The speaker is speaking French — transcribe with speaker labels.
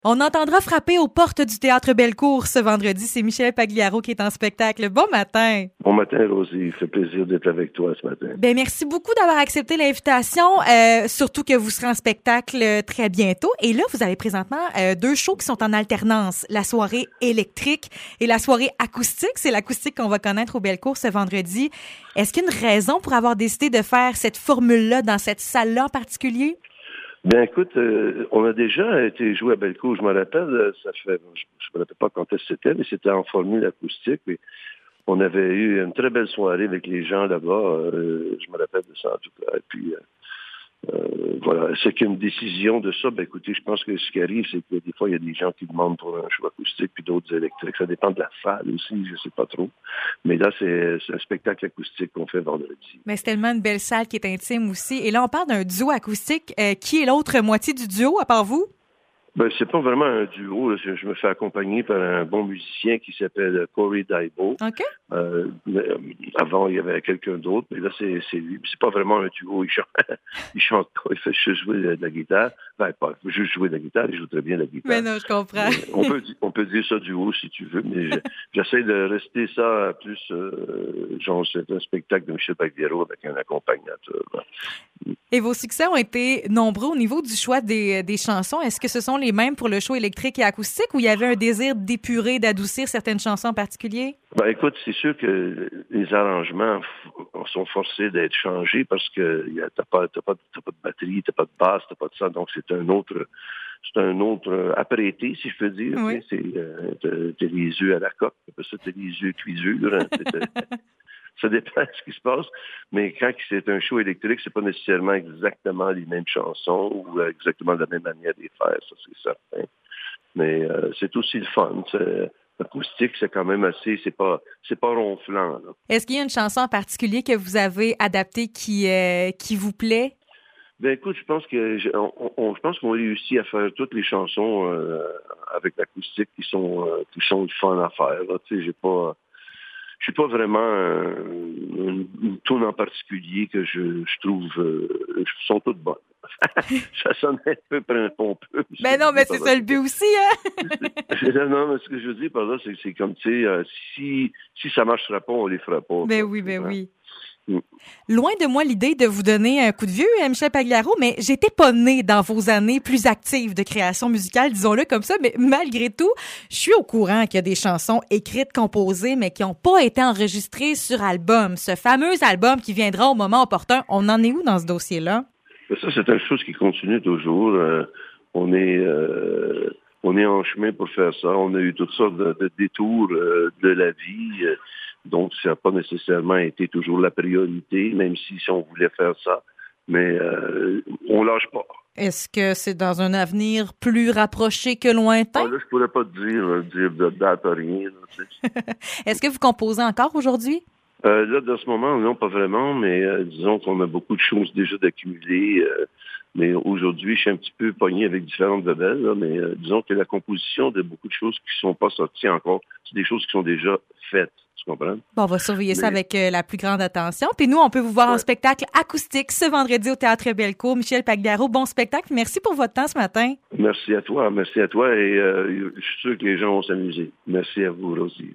Speaker 1: On entendra frapper aux portes du Théâtre Bellecour ce vendredi. C'est Michel Pagliaro qui est en spectacle. Bon matin.
Speaker 2: Bon matin, Rosie. Il fait plaisir d'être avec toi ce matin.
Speaker 1: Ben merci beaucoup d'avoir accepté l'invitation, surtout que vous serez en spectacle très bientôt. Et là, vous avez présentement deux shows qui sont en alternance. La soirée électrique et la soirée acoustique. C'est l'acoustique qu'on va connaître au Bellecour ce vendredi. Est-ce qu'il y a une raison pour avoir décidé de faire cette formule-là dans cette salle-là en particulier?
Speaker 2: Ben écoute, on a déjà été joué à Bellecour, je me rappelle, je me rappelle pas quand c'était, mais c'était en formule acoustique. Mais on avait eu une très belle soirée avec les gens là-bas, je me rappelle de ça en tout cas. Et puis voilà, c'est qu'une décision de ça, ben écoutez, je pense que ce qui arrive, c'est que des fois, il y a des gens qui demandent pour un show acoustique, puis d'autres électriques. Ça dépend de la salle aussi, je sais pas trop. Mais là, c'est un spectacle acoustique qu'on fait vendredi.
Speaker 1: Mais c'est tellement une belle salle qui est intime aussi. Et là, on parle d'un duo acoustique. Qui est l'autre moitié du duo, à part vous?
Speaker 2: Ben, c'est pas vraiment un duo. Là. Je me fais accompagner par un bon musicien qui s'appelle Corey Daibo.
Speaker 1: OK.
Speaker 2: Avant, il y avait quelqu'un d'autre, mais là, c'est lui. C'est pas vraiment un duo. Il chante pas. Il fait juste jouer de la guitare. Ben, pas juste jouer de la guitare. Il joue très bien de la guitare.
Speaker 1: Mais non, je comprends.
Speaker 2: On peut dire ça duo si tu veux, mais j'essaie de rester ça plus, genre, c'est un spectacle de Michel Pagliaro avec un accompagnateur.
Speaker 1: Et vos succès ont été nombreux au niveau du choix des chansons. Est-ce que ce sont les mêmes pour le show électrique et acoustique ou il y avait un désir d'épurer, d'adoucir certaines chansons en particulier? Ben
Speaker 2: écoute, c'est sûr que les arrangements sont forcés d'être changés parce que t'as pas de batterie, t'as pas de basse, t'as pas de ça, donc c'est un autre apprêté, si je peux dire.
Speaker 1: Oui.
Speaker 2: T'as les yeux à la coque, après ça t'as les yeux cuisures. Hein, ça dépend de ce qui se passe, mais quand c'est un show électrique, c'est pas nécessairement exactement les mêmes chansons ou exactement la même manière de les faire, ça c'est certain. Mais c'est aussi le fun. L'acoustique, c'est quand même assez, c'est pas ronflant. Là.
Speaker 1: Est-ce qu'il y a une chanson en particulier que vous avez adaptée qui vous plaît?
Speaker 2: Ben écoute, je pense qu'on réussit à faire toutes les chansons avec l'acoustique qui sont le fun à faire. Là. Tu sais, je suis pas vraiment une tune en particulier que je trouve sont toutes bonnes. Ça sonne un peu pompeux.
Speaker 1: Ben non, mais c'est ça le but aussi, hein?
Speaker 2: Non, mais ce que je veux dire par là, c'est comme, tu sais, si ça marchera pas, on les fera pas.
Speaker 1: Ben oui, ben oui. Loin de moi l'idée de vous donner un coup de vieux, Michel Pagliaro, mais j'étais pas née dans vos années plus actives de création musicale, disons-le comme ça, mais malgré tout, je suis au courant qu'il y a des chansons écrites, composées, mais qui n'ont pas été enregistrées sur album. Ce fameux album qui viendra au moment opportun, on en est où dans ce dossier-là?
Speaker 2: Ça, c'est une chose qui continue toujours. On est en chemin pour faire ça. On a eu toutes sortes de détours de la vie. Donc, ça n'a pas nécessairement été toujours la priorité, même si on voulait faire ça. Mais on lâche pas.
Speaker 1: Est-ce que c'est dans un avenir plus rapproché que lointain?
Speaker 2: Là, je pourrais pas te dire de date à rien. Là, tu sais.
Speaker 1: Est-ce que vous composez encore aujourd'hui?
Speaker 2: Là, dans ce moment, non, pas vraiment, mais disons qu'on a beaucoup de choses déjà d'accumuler. Mais aujourd'hui, je suis un petit peu pogné avec différentes vedelles, là, mais disons que la composition de beaucoup de choses qui sont pas sorties encore, c'est des choses qui sont déjà faites. Tu comprends?
Speaker 1: Bon, on va surveiller ça avec la plus grande attention. Puis nous, on peut vous voir en spectacle acoustique ce vendredi au Théâtre Bellecour. Michel Pagliaro, bon spectacle. Merci pour votre temps ce matin.
Speaker 2: Merci à toi et je suis sûr que les gens vont s'amuser. Merci à vous, Rosie.